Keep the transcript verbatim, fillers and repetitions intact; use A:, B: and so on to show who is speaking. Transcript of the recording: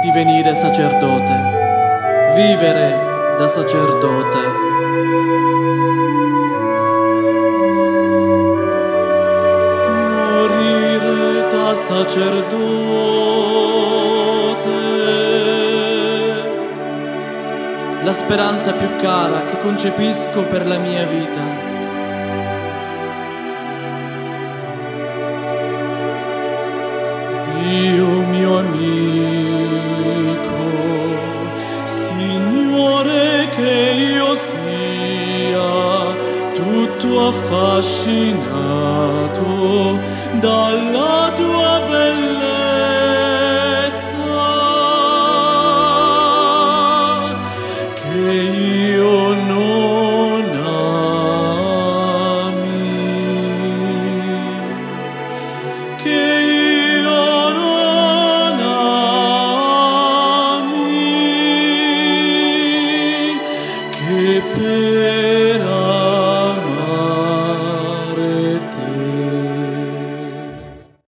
A: divenire sacerdote, vivere da sacerdote. Morire da sacerdote. La speranza più cara che concepisco per la mia vita. Dio mio amico, Signore, che io sia tutto affascinato dalla tua bellezza.